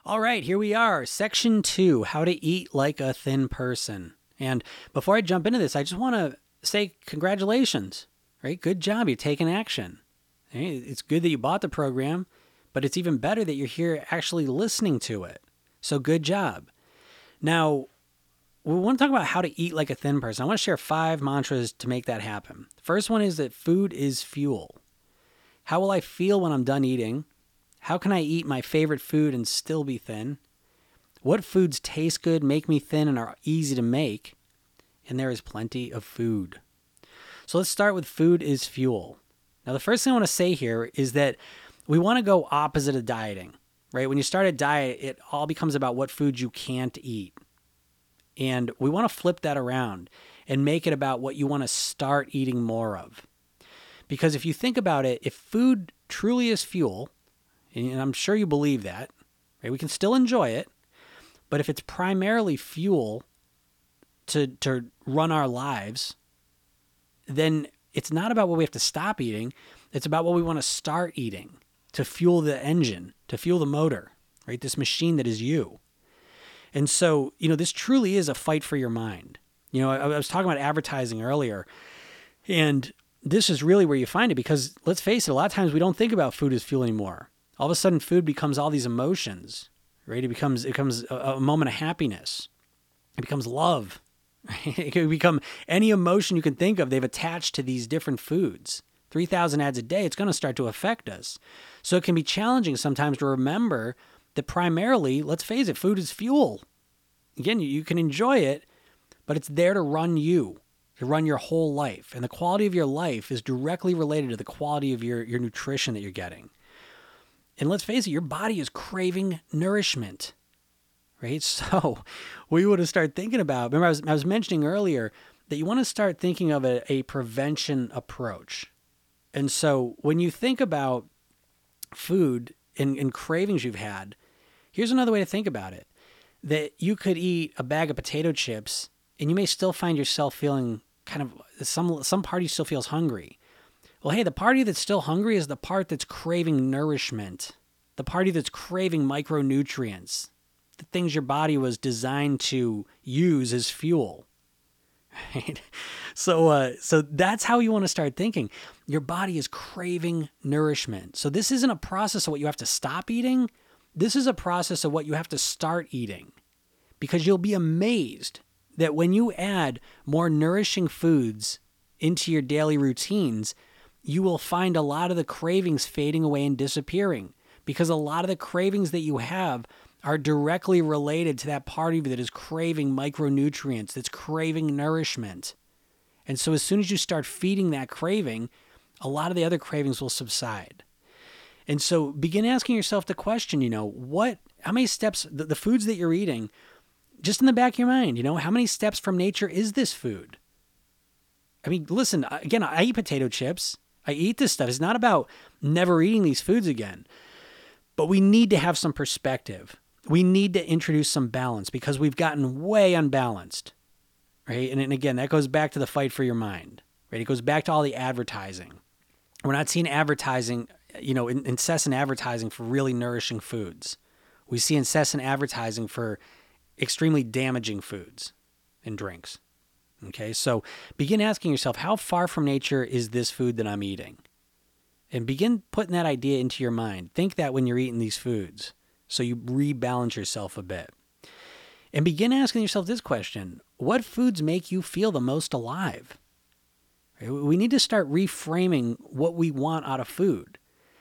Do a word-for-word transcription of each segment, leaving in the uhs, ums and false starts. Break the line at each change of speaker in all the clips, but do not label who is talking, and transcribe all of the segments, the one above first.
All right, here we are. Section two, how to eat like a thin person. And before I jump into this, I just want to say congratulations, right? Good job. You're taking action. It's good that you bought the program, but it's even better that you're here actually listening to it. So good job. Now, we want to talk about how to eat like a thin person. I want to share five mantras to make that happen. The first one is that food is fuel. How will I feel when I'm done eating? How can I eat my favorite food and still be thin? What foods taste good, make me thin, and are easy to make? And there is plenty of food. So let's start with food is fuel. Now, the first thing I want to say here is that we want to go opposite of dieting, right? When you start a diet, it all becomes about what foods you can't eat. And we want to flip that around and make it about what you want to start eating more of. Because if you think about it, if food truly is fuel, and I'm sure you believe that, right? We can still enjoy it, but if it's primarily fuel to to run our lives, then it's not about what we have to stop eating. It's about what we want to start eating to fuel the engine, to fuel the motor, right? This machine that is you. And so, you know, this truly is a fight for your mind. You know, I, I was talking about advertising earlier, and this is really where you find it because let's face it, a lot of times we don't think about food as fuel anymore. All of a sudden, food becomes all these emotions, right? It becomes it becomes a, a moment of happiness. It becomes love. Right? It can become any emotion you can think of. They've attached to these different foods. three thousand ads a day, it's going to start to affect us. So it can be challenging sometimes to remember that primarily, let's face it, food is fuel. Again, you can enjoy it, but it's there to run you, to run your whole life. And the quality of your life is directly related to the quality of your, your nutrition that you're getting. And let's face it, your body is craving nourishment, right? So we want to start thinking about, remember I was, I was mentioning earlier that you want to start thinking of a, a prevention approach. And so when you think about food and, and cravings you've had, here's another way to think about it, that you could eat a bag of potato chips and you may still find yourself feeling kind of, some, some part of you still feels hungry. Well, hey, the party that's still hungry is the part that's craving nourishment, the party that's craving micronutrients, the things your body was designed to use as fuel. Right? So, uh, so that's how you want to start thinking. Your body is craving nourishment. So this isn't a process of what you have to stop eating. This is a process of what you have to start eating, because you'll be amazed that when you add more nourishing foods into your daily routines, you will find a lot of the cravings fading away and disappearing, because a lot of the cravings that you have are directly related to that part of you that is craving micronutrients, that's craving nourishment. And so as soon as you start feeding that craving, a lot of the other cravings will subside. And so begin asking yourself the question, you know, what, how many steps, the, the foods that you're eating, just in the back of your mind, you know, how many steps from nature is this food? I mean, listen, again, I eat potato chips. I eat this stuff. It's not about never eating these foods again, but we need to have some perspective. We need to introduce some balance because we've gotten way unbalanced, right? And, and again, that goes back to the fight for your mind, right? It goes back to all the advertising. We're not seeing advertising, you know, in, incessant advertising for really nourishing foods. We see incessant advertising for extremely damaging foods and drinks. Okay, so begin asking yourself, how far from nature is this food that I'm eating? And begin putting that idea into your mind. Think that when you're eating these foods, so you rebalance yourself a bit. And begin asking yourself this question: what foods make you feel the most alive? We need to start reframing what we want out of food.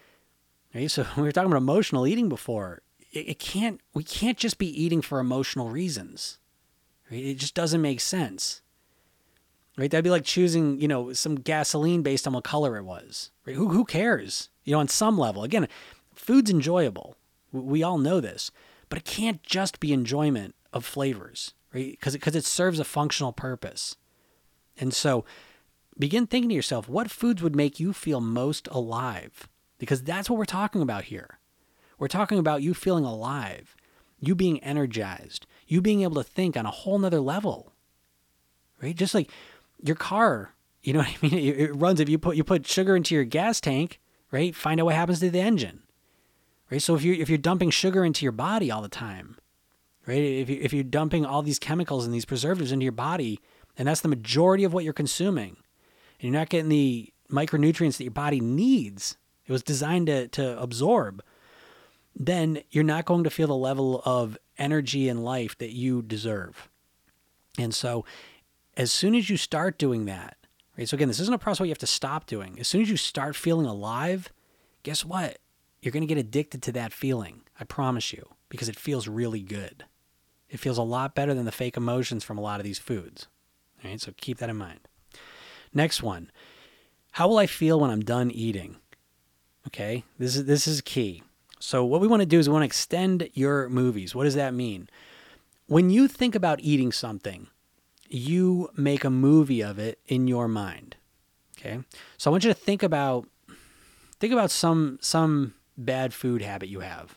Okay, so we were talking about emotional eating before. It, it can't. We can't just be eating for emotional reasons. Right? It just doesn't make sense. Right? That'd be like choosing, you know, some gasoline based on what color it was. Right? Who who cares? You know, on some level. Again, food's enjoyable. We all know this, but it can't just be enjoyment of flavors, right? Because because it serves a functional purpose. And so begin thinking to yourself, what foods would make you feel most alive? Because that's what we're talking about here. We're talking about you feeling alive, you being energized, you being able to think on a whole nother level, right? Just like your car, you know what I mean? It, it runs, if you put, you put sugar into your gas tank, right? Find out what happens to the engine, right? So if you if you're dumping sugar into your body all the time, right? If you if you're dumping all these chemicals and these preservatives into your body, and that's the majority of what you're consuming, and you're not getting the micronutrients that your body needs, it was designed to to absorb, then you're not going to feel the level of energy and life that you deserve. And so as soon as you start doing that, right? So again, this isn't a process where you have to stop doing. As soon as you start feeling alive, guess what? You're going to get addicted to that feeling. I promise you, because it feels really good. It feels a lot better than the fake emotions from a lot of these foods. All right, so keep that in mind. Next one. How will I feel when I'm done eating? Okay, this is this is key. So what we want to do is we want to extend your movies. What does that mean? When you think about eating something, you make a movie of it in your mind. Okay? So I want you to think about think about some some bad food habit you have.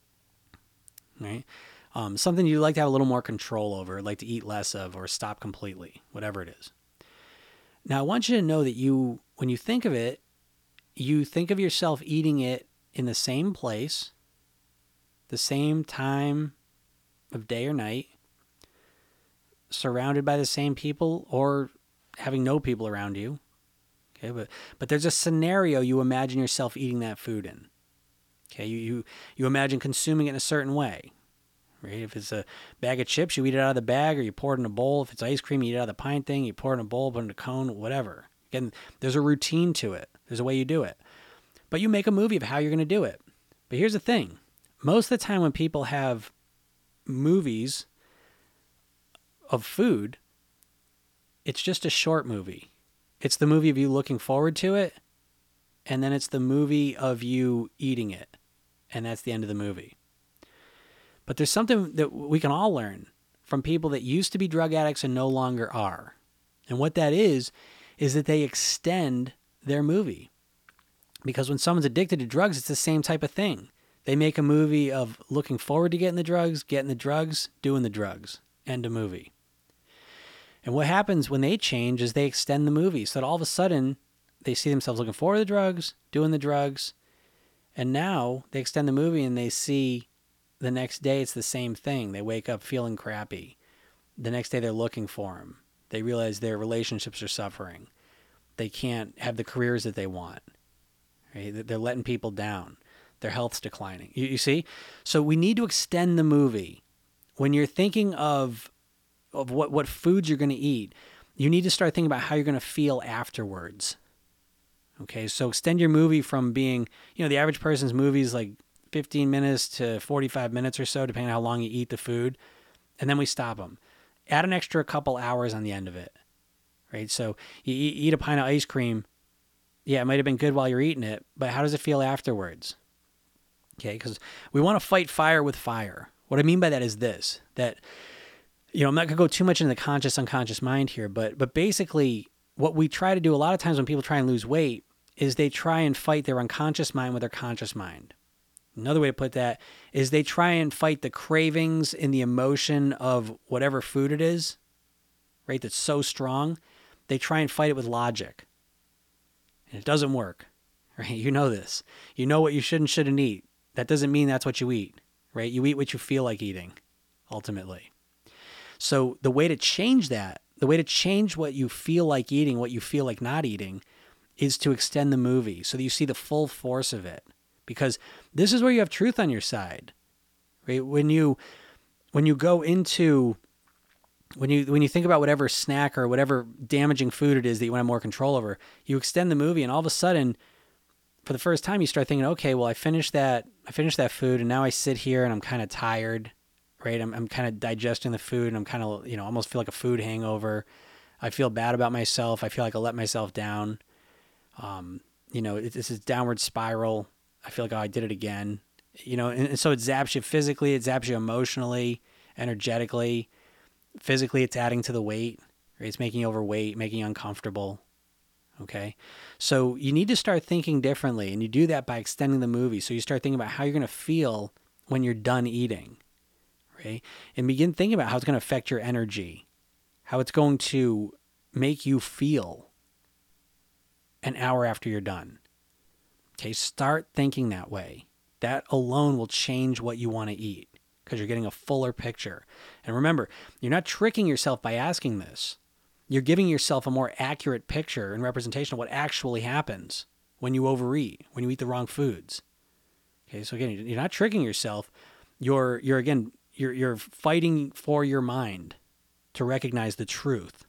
Right? Um, something you like to have a little more control over, like to eat less of or stop completely, whatever it is. Now I want you to know that you, when you think of it, you think of yourself eating it in the same place, the same time of day or night, surrounded by the same people or having no people around you. Okay, but but there's a scenario you imagine yourself eating that food in. Okay, you you, you imagine consuming it in a certain way. Right? If it's a bag of chips, you eat it out of the bag or you pour it in a bowl. If it's ice cream, you eat it out of the pint thing, you pour it in a bowl, put it in a cone, whatever. Again, there's a routine to it. There's a way you do it. But you make a movie of how you're going to do it. But here's the thing. Most of the time when people have movies of food, it's just a short movie. It's the movie of you looking forward to it, and then it's the movie of you eating it, and that's the end of the movie. But there's something that we can all learn from people that used to be drug addicts and no longer are. And what that is, is that they extend their movie. Because when someone's addicted to drugs, it's the same type of thing. They make a movie of looking forward to getting the drugs, getting the drugs, doing the drugs. End of movie. And what happens when they change is they extend the movie. So that all of a sudden, they see themselves looking forward to the drugs, doing the drugs, and now they extend the movie and they see the next day it's the same thing. They wake up feeling crappy. The next day they're looking for them. They realize their relationships are suffering. They can't have the careers that they want. Right? They're letting people down. Their health's declining. You, you see? So we need to extend the movie. When you're thinking of of what, what foods you're going to eat, you need to start thinking about how you're going to feel afterwards. Okay, so extend your movie from being, you know, the average person's movie is like fifteen minutes to forty-five minutes or so, depending on how long you eat the food. And then we stop them. Add an extra couple hours on the end of it. Right? So you eat, eat a pint of ice cream. Yeah, it might have been good while you're eating it, but how does it feel afterwards? Okay, because we want to fight fire with fire. What I mean by that is this, that, you know, I'm not going to go too much into the conscious, unconscious mind here, but but basically what we try to do a lot of times when people try and lose weight is they try and fight their unconscious mind with their conscious mind. Another way to put that is they try and fight the cravings and the emotion of whatever food it is, right, that's so strong. They try and fight it with logic. And it doesn't work, right? You know this. You know what you should and shouldn't eat. That doesn't mean that's what you eat, right? You eat what you feel like eating, ultimately. So the way to change that, the way to change what you feel like eating, what you feel like not eating, is to extend the movie so that you see the full force of it. Because this is where you have truth on your side, right? When you when you go into when you when you think about whatever snack or whatever damaging food it is that you want to have more control over, you extend the movie, and all of a sudden, for the first time, you start thinking, okay, well, I finished that I finished that food, and now I sit here and I'm kind of tired, right? I'm I'm kind of digesting the food, and I'm kind of, you know, almost feel like a food hangover. I feel bad about myself. I feel like I let myself down. Um, you know, it's this downward spiral. I feel like, oh, I did it again. You know, and, and so it zaps you physically, it zaps you emotionally, energetically. Physically, it's adding to the weight. Right? It's making you overweight, making you uncomfortable. Okay? So you need to start thinking differently, and you do that by extending the movie. So you start thinking about how you're going to feel when you're done eating. Right? And begin thinking about how it's going to affect your energy, how it's going to make you feel an hour after you're done. Okay, start thinking that way. That alone will change what you want to eat because you're getting a fuller picture. And remember, you're not tricking yourself by asking this. You're giving yourself a more accurate picture and representation of what actually happens when you overeat, when you eat the wrong foods. Okay, so again, you're not tricking yourself. You're you're again you're you're fighting for your mind to recognize the truth.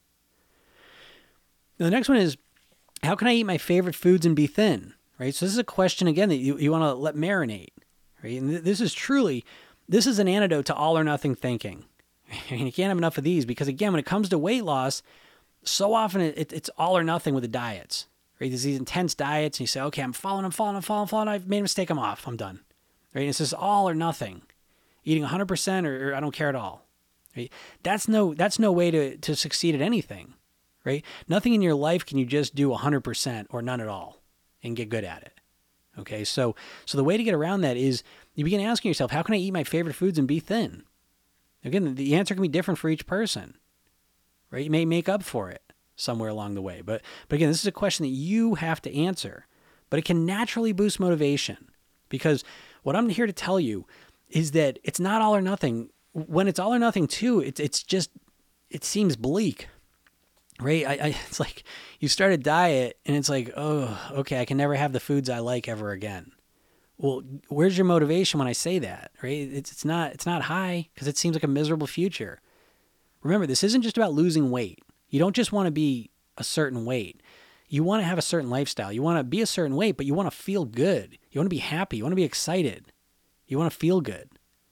Now, the next one is, how can I eat my favorite foods and be thin? Right? So this is a question again that you, you want to let marinate. Right? And th- this is truly, this is an antidote to all or nothing thinking. And you can't have enough of these because again, when it comes to weight loss, so often it, it, it's all or nothing with the diets. Right? There's these intense diets and you say, okay, I'm falling, I'm falling, I'm falling, I'm falling. I've made a mistake. I'm off. I'm done. Right? And it's just all or nothing. Eating one hundred percent or, or I don't care at all. Right? That's no, that's no way to, to succeed at anything. Right? Nothing in your life can you just do one hundred percent or none at all and get good at it. Okay? So, so the way to get around that is you begin asking yourself, how can I eat my favorite foods and be thin? Again, the answer can be different for each person. Right? You may make up for it somewhere along the way. But, but again, this is a question that you have to answer. But it can naturally boost motivation because what I'm here to tell you is that it's not all or nothing. When it's all or nothing too, it's it's just, it seems bleak. Right? I, I, it's like you start a diet and it's like, oh, okay, I can never have the foods I like ever again. Well, where's your motivation when I say that? Right? It's it's not it's not high because it seems like a miserable future. Remember, this isn't just about losing weight. You don't just want to be a certain weight. You want to have a certain lifestyle. You want to be a certain weight, but you want to feel good. You want to be happy. You want to be excited. You want to feel good.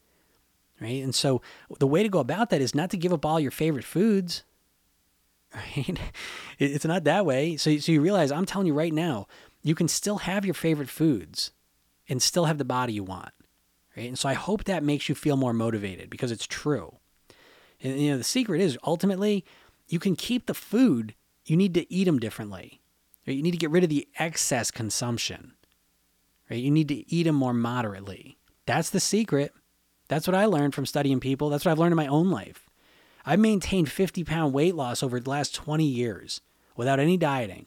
Right? And so the way to go about that is not to give up all your favorite foods. Right? It's not that way. So, so you realize, I'm telling you right now, you can still have your favorite foods and still have the body you want. Right? And so I hope that makes you feel more motivated because it's true. And you know, the secret is ultimately you can keep the food. You need to eat them differently. Right? You need to get rid of the excess consumption. Right? You need to eat them more moderately. That's the secret. That's what I learned from studying people. That's what I've learned in my own life. I've maintained fifty pound weight loss over the last twenty years without any dieting.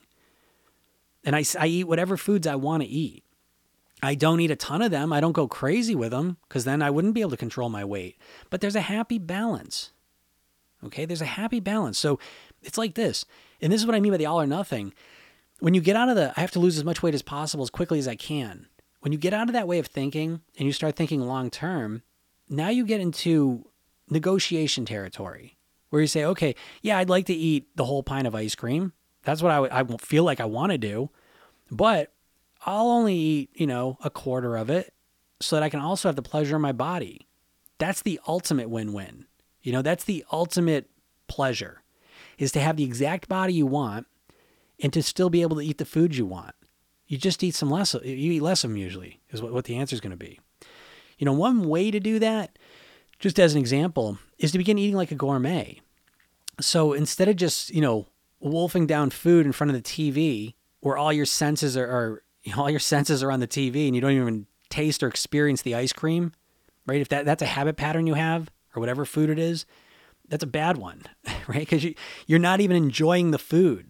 And I, I eat whatever foods I want to eat. I don't eat a ton of them. I don't go crazy with them because then I wouldn't be able to control my weight. But there's a happy balance. Okay? There's a happy balance. So it's like this. And this is what I mean by the all or nothing. When you get out of the, I have to lose as much weight as possible as quickly as I can. When you get out of that way of thinking and you start thinking long term, now you get into negotiation territory where you say, okay, yeah, I'd like to eat the whole pint of ice cream. That's what I, w- I feel like I want to do, but I'll only eat, you know, a quarter of it so that I can also have the pleasure in my body. That's the ultimate win-win. You know, that's the ultimate pleasure is to have the exact body you want and to still be able to eat the foods you want. You just eat some less, you eat less of them usually is what, what the answer is going to be. You know, one way to do that, just as an example, is to begin eating like a gourmet. So instead of just, you know, wolfing down food in front of the T V where all your senses are, are you know, all your senses are on the T V and you don't even taste or experience the ice cream, right? If that, that's a habit pattern you have or whatever food it is, that's a bad one, right? Because you, you're not even enjoying the food,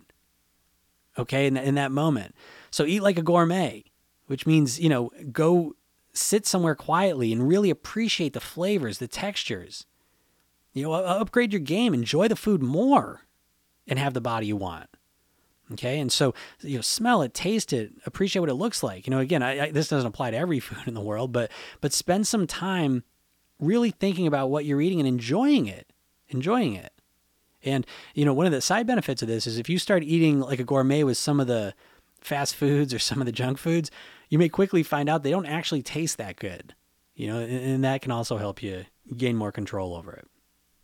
okay, in, in that moment. So eat like a gourmet, which means, you know, go sit somewhere quietly and really appreciate the flavors, the textures. You know, upgrade your game, enjoy the food more, and have the body you want. Okay, and so, you know, smell it, taste it, appreciate what it looks like. You know, again, I, I, this doesn't apply to every food in the world, but but spend some time really thinking about what you're eating and enjoying it, enjoying it. And, you know, one of the side benefits of this is if you start eating like a gourmet with some of the fast foods or some of the junk foods, you may quickly find out they don't actually taste that good, you know, and, and that can also help you gain more control over it.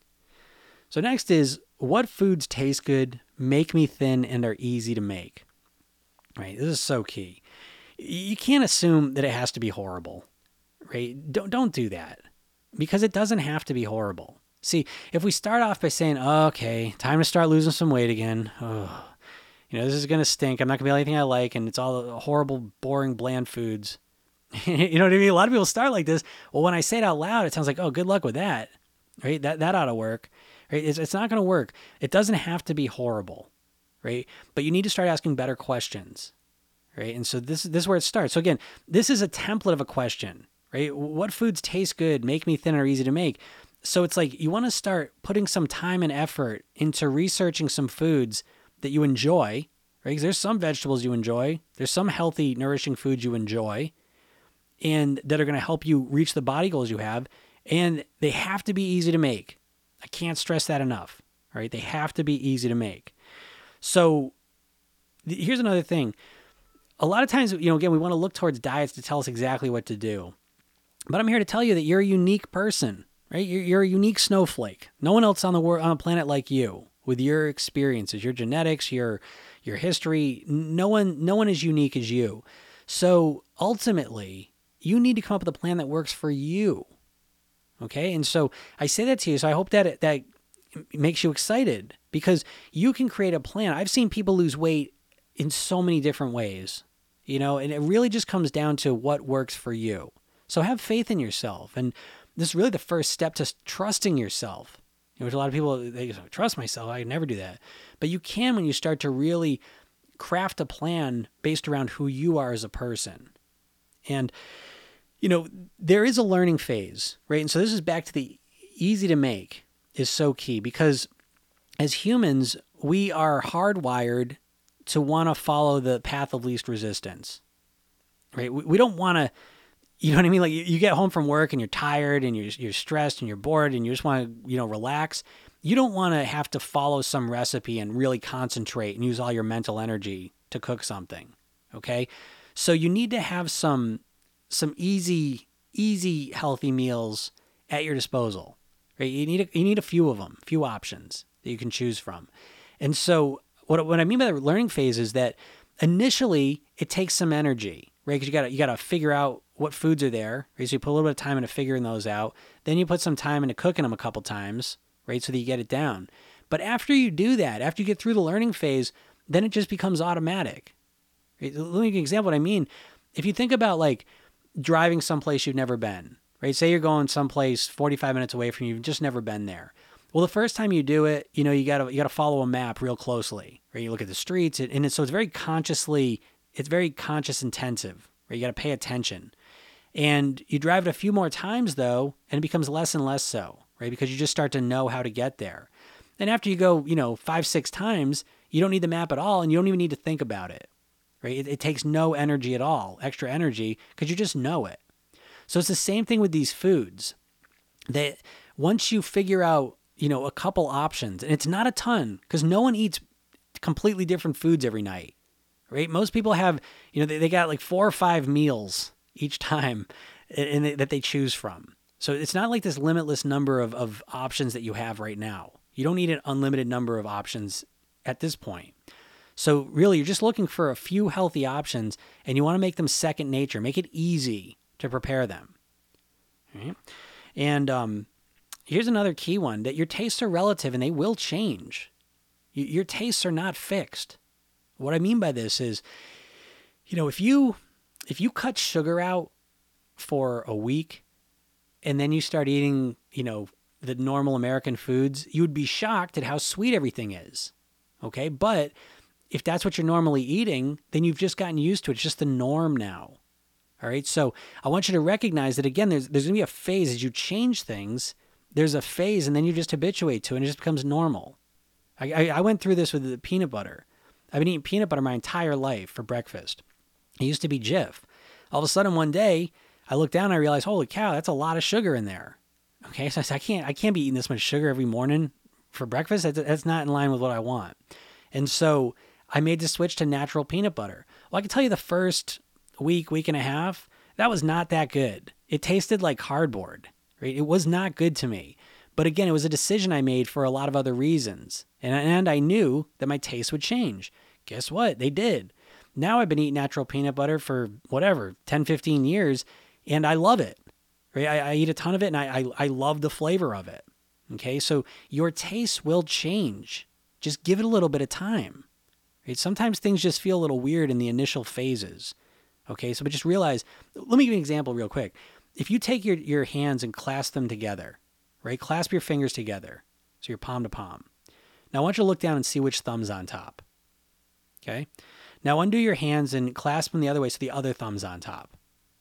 So next is, what foods taste good, make me thin, and are easy to make? Right? This is so key. You can't assume that it has to be horrible, right? Don't, don't do that because it doesn't have to be horrible. See, if we start off by saying, oh, okay, time to start losing some weight again. Oh, you know, this is going to stink. I'm not going to be anything I like. And it's all horrible, boring, bland foods. You know what I mean? A lot of people start like this. Well, when I say it out loud, it sounds like, oh, good luck with that. Right? That, that ought to work. Right? It's, it's not going to work. It doesn't have to be horrible. Right? But you need to start asking better questions. right? And so this, this is where it starts. So again, this is a template of a question, right? What foods taste good, make me thin, or easy to make? So it's like you want to start putting some time and effort into researching some foods that you enjoy, right? Because there's some vegetables you enjoy. There's some healthy, nourishing foods you enjoy and that are going to help you reach the body goals you have. And they have to be easy to make. I can't stress that enough, right? They have to be easy to make. So th- here's another thing. A lot of times, you know, again, we want to look towards diets to tell us exactly what to do. But I'm here to tell you that you're a unique person, right? You're, you're a unique snowflake. No one else on the world, on the planet like you, with your experiences, your genetics, your your history. No one, no one is unique as you. So ultimately, you need to come up with a plan that works for you. Okay, and so I say that to you. So I hope that it, that makes you excited because you can create a plan. I've seen people lose weight in so many different ways, you know, and it really just comes down to what works for you. So have faith in yourself, and this is really the first step to trusting yourself. You know, which a lot of people, they say, trust myself. I never do that, but you can when you start to really craft a plan based around who you are as a person, and you know, there is a learning phase, right? And so this is back to the easy to make is so key because as humans, we are hardwired to want to follow the path of least resistance, right? We, we don't want to, you know what I mean? Like you, you get home from work and you're tired and you're, you're stressed and you're bored and you just want to, you know, relax. You don't want to have to follow some recipe and really concentrate and use all your mental energy to cook something, okay? So you need to have some some easy, easy, healthy meals at your disposal, right? You need a, you need a few of them, a few options that you can choose from. And so what, what I mean by the learning phase is that initially it takes some energy, right? Because you got you got to figure out what foods are there, right? So you put a little bit of time into figuring those out. Then you put some time into cooking them a couple times, right? So that you get it down. But after you do that, after you get through the learning phase, then it just becomes automatic. Right? Let me give you an example of what I mean. If you think about like driving someplace you've never been, right? Say you're going someplace forty-five minutes away from you, you've just never been there. Well, the first time you do it, you know, you gotta, you gotta follow a map real closely, right? You look at the streets and it's, so it's very consciously, it's very conscious intensive, right? You gotta pay attention and you drive it a few more times though, and it becomes less and less so, right? Because you just start to know how to get there. And after you go, you know, five, six times, you don't need the map at all and you don't even need to think about it. Right? It, it takes no energy at all, extra energy, because you just know it. So it's the same thing with these foods. That once you figure out, you know, a couple options, and it's not a ton, because no one eats completely different foods every night, right? Most people have, you know, they, they got like four or five meals each time and they, that they choose from. So it's not like this limitless number of, of options that you have right now. You don't need an unlimited number of options at this point. So really, you're just looking for a few healthy options and you want to make them second nature. Make it easy to prepare them. Right? And um, here's another key one, that your tastes are relative and they will change. You, your tastes are not fixed. What I mean by this is, you know, if you if you cut sugar out for a week and then you start eating, you know, the normal American foods, you would be shocked at how sweet everything is. Okay, but if that's what you're normally eating, then you've just gotten used to it. It's just the norm now. All right. So I want you to recognize that, again, there's, there's going to be a phase as you change things. There's a phase and then you just habituate to it and it just becomes normal. I, I, I went through this with the peanut butter. I've been eating peanut butter my entire life for breakfast. It used to be Jif. All of a sudden one day I looked down and I realized, holy cow, that's a lot of sugar in there. Okay. So I said, I can't, I can't be eating this much sugar every morning for breakfast. That's, that's not in line with what I want. And so I made the switch to natural peanut butter. Well, I can tell you the first week, week and a half, that was not that good. It tasted like cardboard, right? It was not good to me. But again, it was a decision I made for a lot of other reasons. And, and I knew that my taste would change. Guess what? They did. Now I've been eating natural peanut butter for whatever, ten, fifteen years, and I love it. Right? I, I eat a ton of it and I, I, I love the flavor of it. Okay. So your taste will change. Just give it a little bit of time. Right? Sometimes things just feel a little weird in the initial phases. Okay, so but just realize, let me give you an example real quick. If you take your, your hands and clasp them together, right? Clasp your fingers together, so you're palm to palm. Now I want you to look down and see which thumb's on top. Okay? Now undo your hands and clasp them the other way so the other thumb's on top.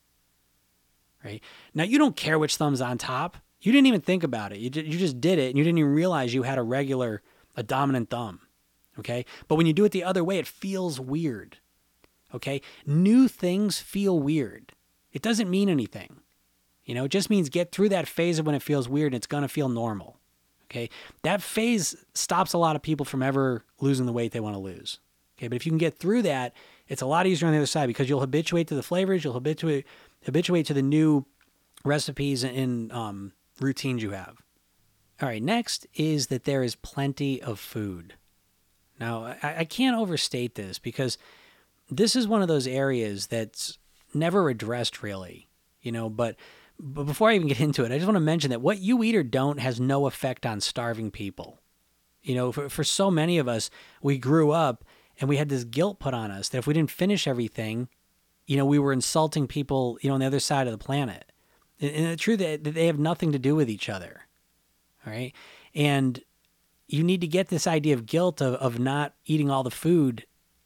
Right? Now you don't care which thumb's on top. You didn't even think about it. You, you just did it and you didn't even realize you had a regular, a dominant thumb. Okay? But when you do it the other way, it feels weird. Okay? New things feel weird. It doesn't mean anything. You know, it just means get through that phase of when it feels weird and it's going to feel normal. Okay? That phase stops a lot of people from ever losing the weight they want to lose. Okay? But if you can get through that, it's a lot easier on the other side because you'll habituate to the flavors, you'll habituate habituate to the new recipes and um, routines you have. All right, next is that there is plenty of food. Now, I, I can't overstate this because this is one of those areas that's never addressed really, you know, but, but before I even get into it, I just want to mention that what you eat or don't has no effect on starving people. You know, for, for so many of us, we grew up and we had this guilt put on us that if we didn't finish everything, you know, we were insulting people, you know, on the other side of the planet. And the truth is that they have nothing to do with each other. All right. And you need to get this idea of guilt of, of not eating all the food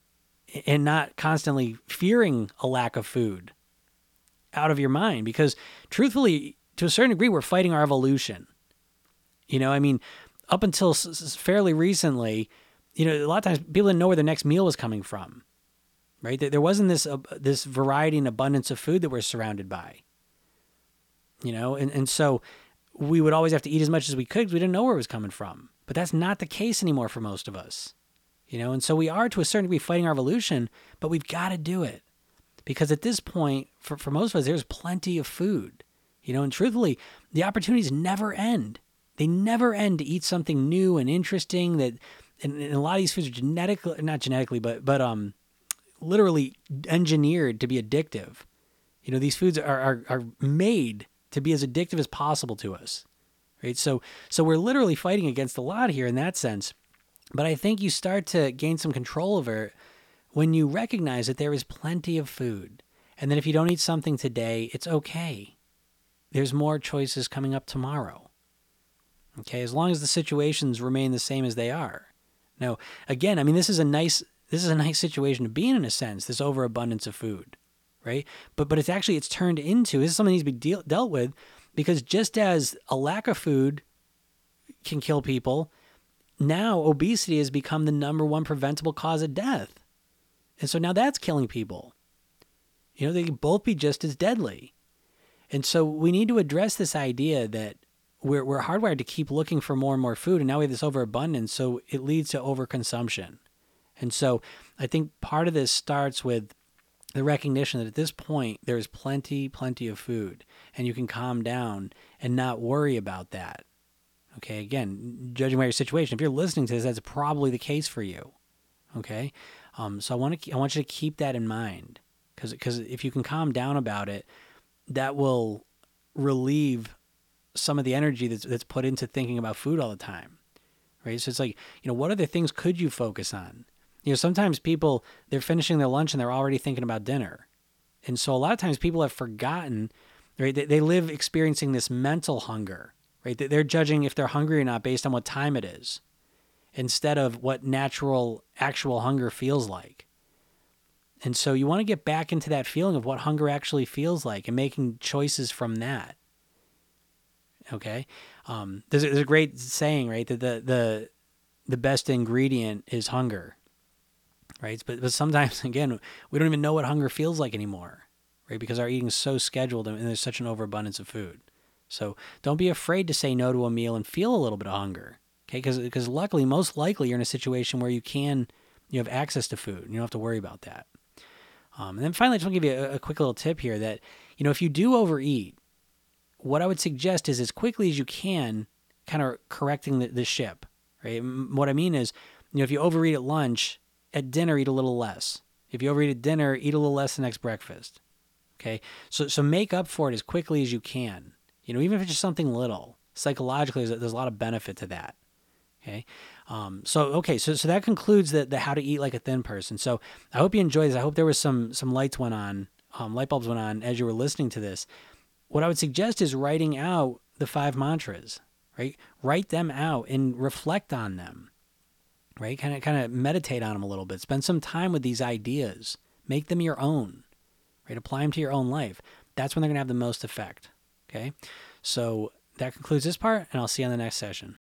and not constantly fearing a lack of food out of your mind. Because truthfully, to a certain degree, we're fighting our evolution. You know, I mean, up until s- fairly recently, you know, a lot of times people didn't know where their next meal was coming from. Right? There wasn't this uh, this variety and abundance of food that we're surrounded by. You know, and, and so we would always have to eat as much as we could because we didn't know where it was coming from. But that's not the case anymore for most of us. You know, and so we are to a certain degree fighting our evolution, but we've got to do it. Because at this point, for, for most of us, there's plenty of food. You know, and truthfully, the opportunities never end. They never end to eat something new and interesting that, and, and a lot of these foods are genetically, not genetically, but, but, um, literally engineered to be addictive. You know, these foods are, are, are made to be as addictive as possible to us, right? So, so we're literally fighting against a lot here in that sense. But I think you start to gain some control over it when you recognize that there is plenty of food and that if you don't eat something today, it's okay. There's more choices coming up tomorrow. Okay. As long as the situations remain the same as they are. Now, again, I mean, this is a nice This is a nice situation to be in, in a sense, this overabundance of food, right? But but it's actually, it's turned into, this is something that needs to be deal, dealt with because just as a lack of food can kill people, now obesity has become the number one preventable cause of death. And so now that's killing people. You know, they can both be just as deadly. And so we need to address this idea that we're, we're hardwired to keep looking for more and more food, and now we have this overabundance, so it leads to overconsumption. And so I think part of this starts with the recognition that at this point, there is plenty, plenty of food, and you can calm down and not worry about that. Okay, again, judging by your situation, if you're listening to this, that's probably the case for you. Okay, um, so I want to, I want you to keep that in mind, because because if you can calm down about it, that will relieve some of the energy that's that's put into thinking about food all the time, right? So it's like, you know, what other things could you focus on? You know, sometimes people, they're finishing their lunch and they're already thinking about dinner. And so a lot of times people have forgotten, right? They, they live experiencing this mental hunger, right? They're judging if they're hungry or not based on what time it is, instead of what natural, actual hunger feels like. And so you want to get back into that feeling of what hunger actually feels like and making choices from that. Okay? Um, there's, a, there's a great saying, right? That the, the, the best ingredient is hunger. Right. But, but sometimes, again, we don't even know what hunger feels like anymore, right? Because our eating is so scheduled and there's such an overabundance of food. So don't be afraid to say no to a meal and feel a little bit of hunger. Okay. Because, because luckily, most likely you're in a situation where you can, you have access to food and you don't have to worry about that. Um, and then finally, I just want to give you a, a quick little tip here that, you know, if you do overeat, what I would suggest is as quickly as you can, kind of correcting the, the ship, right? What I mean is, you know, if you overeat at lunch, at dinner, eat a little less. If you overeat at dinner, eat a little less the next breakfast. Okay? So so make up for it as quickly as you can. You know, even if it's just something little. Psychologically, there's a, there's a lot of benefit to that. Okay? Um, so, okay, so so that concludes the, the how to eat like a thin person. So I hope you enjoyed this. I hope there was some some lights went on, um, light bulbs went on as you were listening to this. What I would suggest is writing out the five mantras, right? Write them out and reflect on them. right? Kind of, kind of meditate on them a little bit. Spend some time with these ideas. Make them your own, right? Apply them to your own life. That's when they're going to have the most effect, okay? So that concludes this part, and I'll see you on the next session.